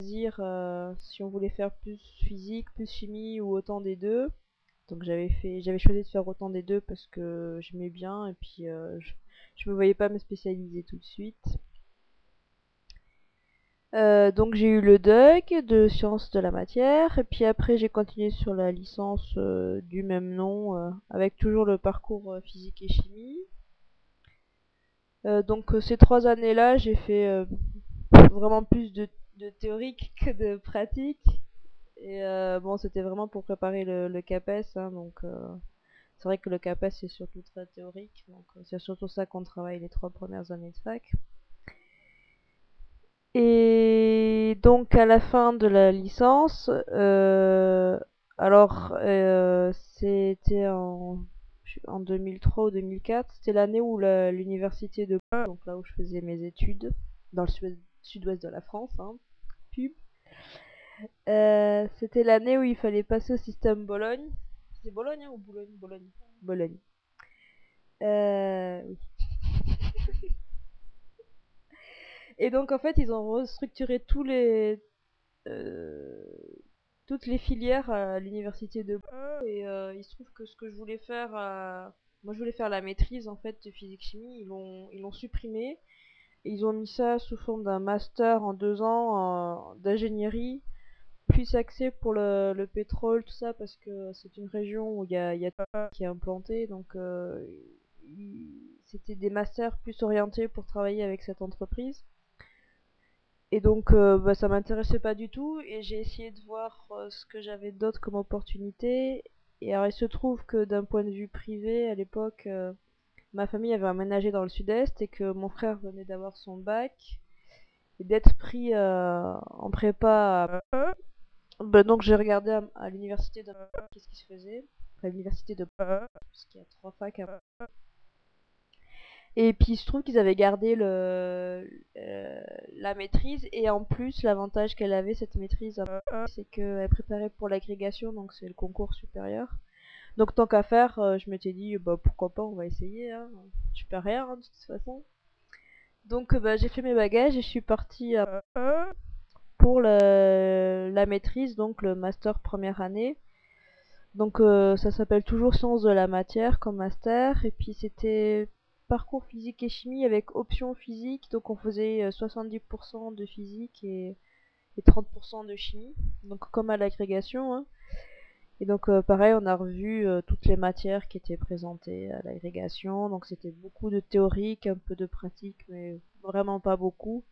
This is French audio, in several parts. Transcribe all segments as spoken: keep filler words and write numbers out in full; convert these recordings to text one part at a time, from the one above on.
Choisir euh, si on voulait faire plus physique, plus chimie ou autant des deux. Donc j'avais fait, j'avais choisi de faire autant des deux parce que j'aimais bien et puis euh, je, je me voyais pas me spécialiser tout de suite. Euh, donc j'ai eu le D U G de sciences de la matière et puis après j'ai continué sur la licence euh, du même nom euh, avec toujours le parcours euh, physique et chimie. Euh, donc euh, ces trois années-là j'ai fait euh, vraiment plus de, de théorique que de pratique. Et euh, bon, c'était vraiment pour préparer le, le CAPES, hein, donc euh, c'est vrai que le CAPES c'est surtout très théorique, donc euh, c'est surtout ça qu'on travaille les trois premières années de fac. Et donc à la fin de la licence, euh, alors euh, c'était en, en deux mille trois ou deux mille quatre, c'était l'année où la- l'université de Pau, donc là où je faisais mes études, dans le sud- sud-ouest de la France, hein, pub. Euh, c'était l'année où il fallait passer au système Bologne. C'est Bologne, hein, ou Boulogne? Bologne. Bologne. Euh, oui. Et donc en fait, ils ont restructuré tous les, euh, toutes les filières à l'université de Pau. Et euh, il se trouve que ce que je voulais faire, euh, moi je voulais faire la maîtrise en fait de physique-chimie. Ils l'ont, ils l'ont supprimé. Et ils ont mis ça sous forme d'un master en deux ans euh, d'ingénierie plus axé pour le, le pétrole, tout ça, parce que c'est une région où il y a, il y a tout qui est implanté, donc euh, il- c'était des masters plus orientés pour travailler avec cette entreprise. Et donc euh, bah, ça m'intéressait pas du tout, et j'ai essayé de voir euh, ce que j'avais d'autre comme opportunité. Et alors il se trouve que d'un point de vue privé, à l'époque, euh, ma famille avait emménagé dans le sud-est et que mon frère venait d'avoir son bac et d'être pris euh, en prépa à bah, donc j'ai regardé à, à l'université de qu'est-ce qui se faisait. Enfin, l'université de parce qu'il y a trois facs. à- Et puis il se trouve qu'ils avaient gardé le, euh, la maîtrise et en plus l'avantage qu'elle avait cette maîtrise, c'est qu'elle préparait pour l'agrégation, donc c'est le concours supérieur. Donc tant qu'à faire, euh, je m'étais dit bah pourquoi pas, on va essayer, hein. Je perds rien hein, de toute façon. Donc euh, bah, j'ai fait mes bagages et je suis partie euh, pour le, la maîtrise, donc le master première année. Donc euh, ça s'appelle toujours sciences de la matière comme master. Et puis c'était parcours physique et chimie avec option physique. Donc on faisait euh, soixante-dix pour cent de physique et, et trente pour cent de chimie. Donc comme à l'agrégation, hein. Et donc euh, pareil, on a revu euh, toutes les matières qui étaient présentées à l'agrégation. Donc c'était beaucoup de théorique, un peu de pratique, mais vraiment pas beaucoup.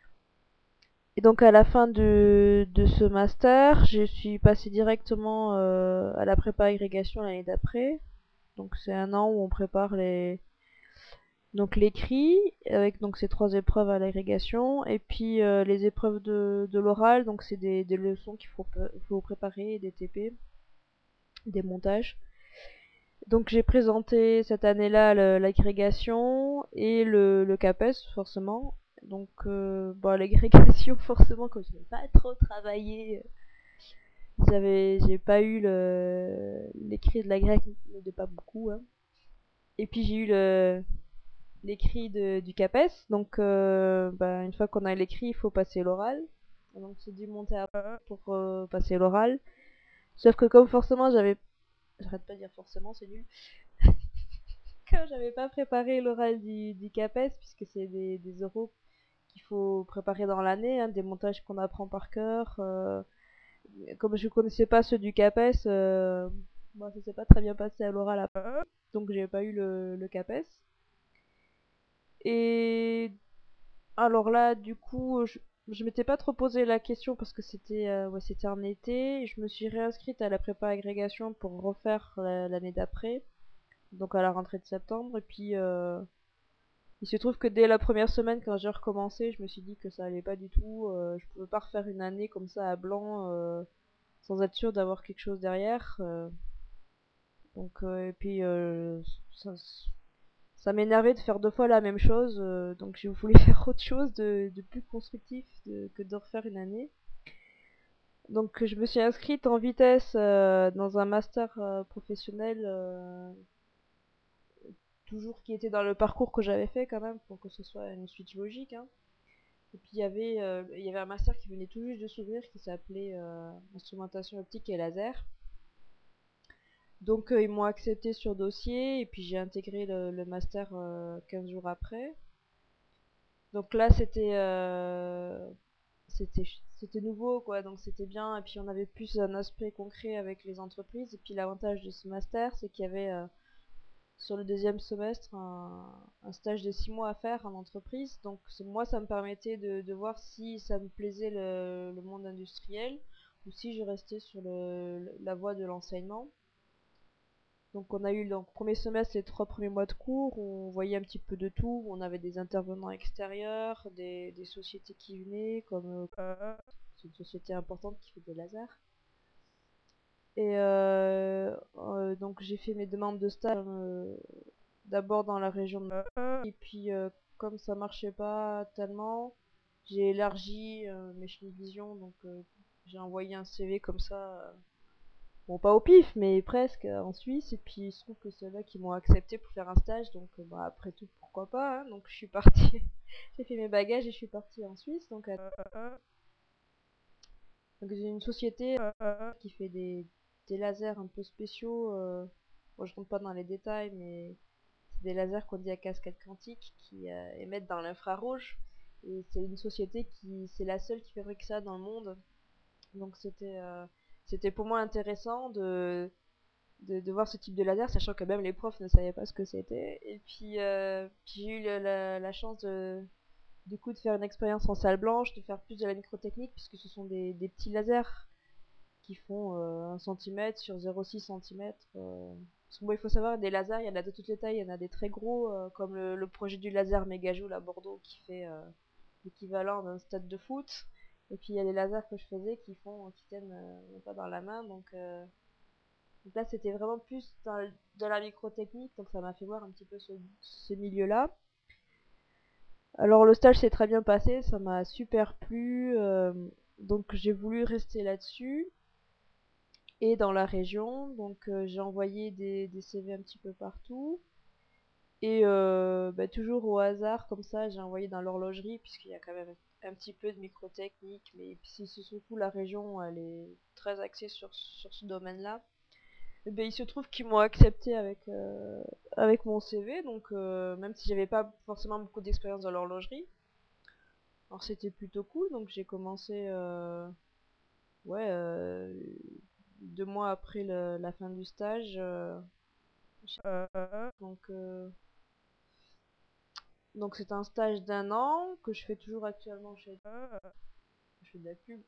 Et donc à la fin de, de ce master, je suis passée directement euh, à la prépa agrégation l'année d'après. Donc c'est un an où on prépare les donc l'écrit avec donc ces trois épreuves à l'agrégation et puis euh, les épreuves de, de l'oral, donc c'est des, des leçons qu'il faut, faut préparer, des T P, des montages. Donc j'ai présenté cette année-là le- l'agrégation et le, le CAPES forcément. Donc euh, bon, l'agrégation forcément comme je n'ai pas trop travaillé, j'avais j'ai pas eu le l'écrit de l'agrég, mais de pas beaucoup, hein. Et puis j'ai eu le l'écrit de- du CAPES. Donc, euh, bah, une fois qu'on a l'écrit, il faut passer l'oral. Donc, c'est dû monter à pour euh, passer l'oral. Sauf que comme forcément, j'avais... J'arrête pas de dire forcément, c'est nul. Comme j'avais pas préparé l'oral du, du CAPES, puisque c'est des, des oraux qu'il faut préparer dans l'année, hein, des montages qu'on apprend par cœur. Euh, comme je connaissais pas ceux du CAPES, euh, moi, ça s'est pas très bien passé à l'oral. à- Donc, j'ai pas eu le, le CAPES. Et alors là, du coup, je, je m'étais pas trop posé la question parce que c'était euh, ouais, c'était en été. Et je me suis réinscrite à la prépa agrégation pour refaire la- l'année d'après, donc à la rentrée de septembre. Et puis, euh, il se trouve que dès la première semaine, quand j'ai recommencé, je me suis dit que ça allait pas du tout. Euh, je pouvais pas refaire une année comme ça à blanc euh, sans être sûre d'avoir quelque chose derrière. Euh, donc, euh, et puis, euh, ça, ça m'énervait de faire deux fois la même chose, euh, donc j'ai voulu faire autre chose de, de plus constructif de- que de refaire une année. Donc je me suis inscrite en vitesse euh, dans un master euh, professionnel, euh, toujours qui était dans le parcours que j'avais fait quand même, pour que ce soit une suite logique, hein. Et puis il y avait, euh, il y avait un master qui venait tout juste de s'ouvrir qui s'appelait euh, instrumentation optique et laser. Donc euh, ils m'ont accepté sur dossier et puis j'ai intégré le, le master euh, quinze jours après. Donc là c'était euh, c'était c'était nouveau quoi, donc c'était bien et puis on avait plus un aspect concret avec les entreprises et puis l'avantage de ce master c'est qu'il y avait euh, sur le deuxième semestre un, un stage de six mois à faire en entreprise. Donc moi, ça me permettait de, de voir si ça me plaisait le, le monde industriel ou si je restais sur le, la voie de l'enseignement. Donc on a eu donc premier semestre les trois premiers mois de cours où on voyait un petit peu de tout. On avait des intervenants extérieurs, des, des sociétés qui venaient comme euh, c'est une société importante qui fait des lasers. Et euh, euh, donc j'ai fait mes demandes de stage euh, d'abord dans la région de et puis euh, comme ça marchait pas tellement, j'ai élargi euh, mes champs de vision, donc euh, j'ai envoyé un C V comme ça, euh, bon pas au pif mais presque euh, en Suisse et puis il se trouve que c'est là qui m'ont accepté pour faire un stage, donc euh, bah après tout pourquoi pas, hein. Donc je suis partie, j'ai fait mes bagages et je suis partie en Suisse, donc, à... donc j'ai une société euh, qui fait des, des lasers un peu spéciaux, euh... bon je rentre pas dans les détails mais c'est des lasers qu'on dit à cascade quantique qui euh, émettent dans l'infrarouge. Et c'est une société qui, c'est la seule qui fabrique ça dans le monde. Donc c'était, euh, c'était pour moi intéressant de, de, de voir ce type de laser, sachant que même les profs ne savaient pas ce que c'était. Et puis, euh, puis j'ai eu la, la, la chance de, du coup de faire une expérience en salle blanche, de faire plus de la microtechnique, puisque ce sont des, des petits lasers qui font euh, un centimètre sur zéro virgule six centimètres. Euh. Parce que bon, il faut savoir, des lasers, il y en a de toutes les tailles, il y en a des très gros, euh, comme le, le projet du laser Megajoule à Bordeaux, qui fait euh, l'équivalent d'un stade de foot. Et puis il y a les lasers que je faisais qui font, qui tiennent euh, pas dans la main. Donc, euh, donc là, c'était vraiment plus dans, dans la microtechnique, donc ça m'a fait voir un petit peu ce, ce milieu-là. Alors le stage s'est très bien passé, ça m'a super plu, euh, donc j'ai voulu rester là-dessus et dans la région. Donc euh, j'ai envoyé des, des C V un petit peu partout. Et euh, bah, toujours au hasard, comme ça, j'ai envoyé dans l'horlogerie, puisqu'il y a quand même un petit peu de microtechnique, mais c'est surtout la région, elle est très axée sur, sur ce domaine-là. Et ben, il se trouve qu'ils m'ont accepté avec, euh, avec mon C V, donc euh, même si j'avais pas forcément beaucoup d'expérience dans l'horlogerie, alors c'était plutôt cool, donc j'ai commencé euh, ouais, euh, deux mois après le- la fin du stage. Euh, donc euh, donc c'est un stage d'un an que je fais toujours actuellement chez je fais de la pub.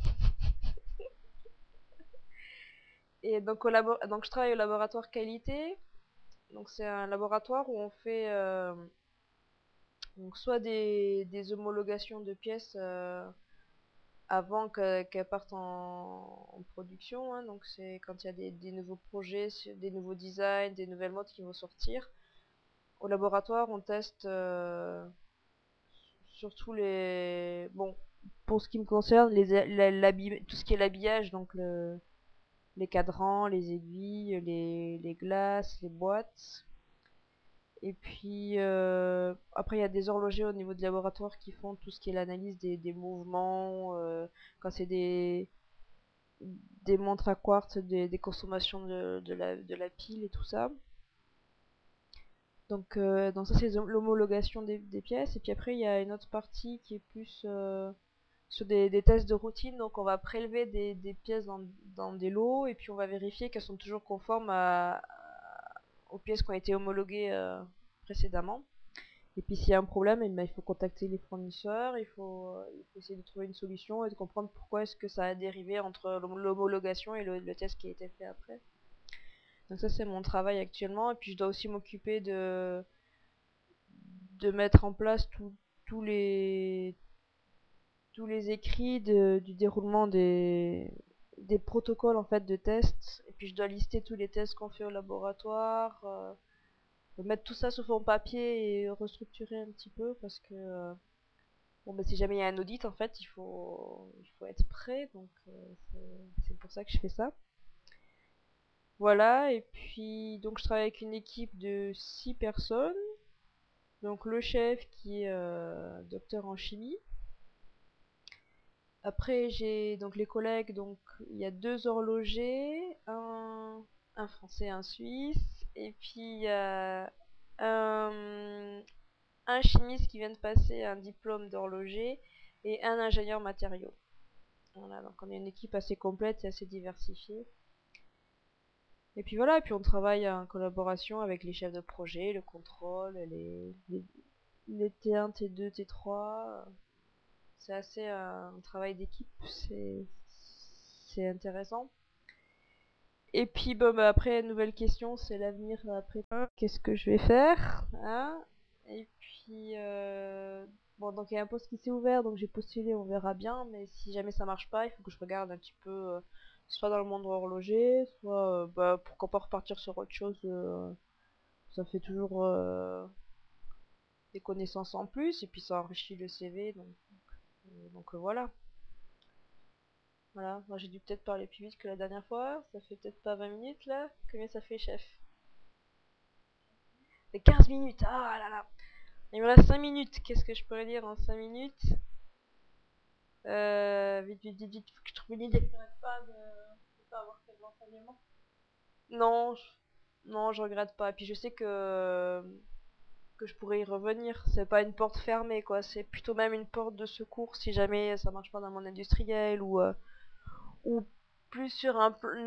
Et donc, au labo... donc je travaille au laboratoire qualité. Donc c'est un laboratoire où on fait euh, donc soit des, des homologations de pièces euh, avant que- qu'elles partent en, en production, hein. Donc c'est quand il y a des, des nouveaux projets, des nouveaux designs, des nouvelles modes qui vont sortir. Au laboratoire, on teste euh, surtout les... Bon, pour ce qui me concerne, les, la- l'habi- tout ce qui est l'habillage, donc le, les cadrans, les aiguilles, les, les glaces, les boîtes. Et puis euh, après, il y a des horlogers au niveau du laboratoire qui font tout ce qui est l'analyse des, des mouvements, euh, quand c'est des, des montres à quartz, des, des consommations de, de, la, de la pile et tout ça. Donc, euh, donc ça, c'est l'homologation des, des pièces. Et puis après, il y a une autre partie qui est plus euh, sur des, des tests de routine. Donc on va prélever des, des pièces dans, dans des lots et puis on va vérifier qu'elles sont toujours conformes à, aux pièces qui ont été homologuées euh, précédemment. Et puis s'il y a un problème, eh ben, il faut contacter les fournisseurs, il faut, euh, il faut essayer de trouver une solution et de comprendre pourquoi est-ce que ça a dérivé entre l'homologation et le, le test qui a été fait après. Donc ça c'est mon travail actuellement et puis je dois aussi m'occuper de, de mettre en place tous les tous les écrits de, du déroulement des, des protocoles en fait de tests et puis je dois lister tous les tests qu'on fait au laboratoire, euh, mettre tout ça sur son papier et restructurer un petit peu parce que euh, bon bah si jamais il y a un audit en fait il faut il faut être prêt, donc euh, c'est pour ça que je fais ça. Voilà, et puis donc je travaille avec une équipe de six personnes. Donc le chef qui est euh, docteur en chimie, Après, j'ai donc les collègues, donc il y a deux horlogers, un, un français, un suisse, et puis il y a un, un chimiste qui vient de passer un diplôme d'horloger et un ingénieur matériaux. Voilà, donc on est une équipe assez complète et assez diversifiée. Et puis voilà, et puis on travaille en collaboration avec les chefs de projet, le contrôle, les, les, les T un, T deux, T trois. C'est assez euh, un travail d'équipe, c'est c'est intéressant. Et puis bon, bah, après, nouvelle question, c'est l'avenir après. Qu'est-ce que je vais faire, hein? Et puis euh, bon, donc il y a un poste qui s'est ouvert, donc j'ai postulé, on verra bien. Mais si jamais ça marche pas, il faut que je regarde un petit peu, euh, soit dans le monde horloger, soit euh, bah, pourquoi pas repartir sur autre chose. Euh, ça fait toujours euh, des connaissances en plus, et puis ça enrichit le C V. Donc, euh, donc euh, voilà. Voilà, moi j'ai dû peut-être parler plus vite que la dernière fois, ça fait peut-être pas vingt minutes là. Combien ça fait, chef? Ça fait quinze minutes, ah là là. Il me reste cinq minutes, qu'est-ce que je pourrais dire en cinq minutes? Euh, vite, vite, vite, vite, faut que je trouve une idée. Je regrette pas de ne pas avoir fait de l'enseignement. Non, je... non, je regrette pas. Et puis je sais que que je pourrais y revenir. C'est pas une porte fermée, quoi. C'est plutôt même une porte de secours si jamais ça marche pas dans mon industriel ou euh, ou plus sur un,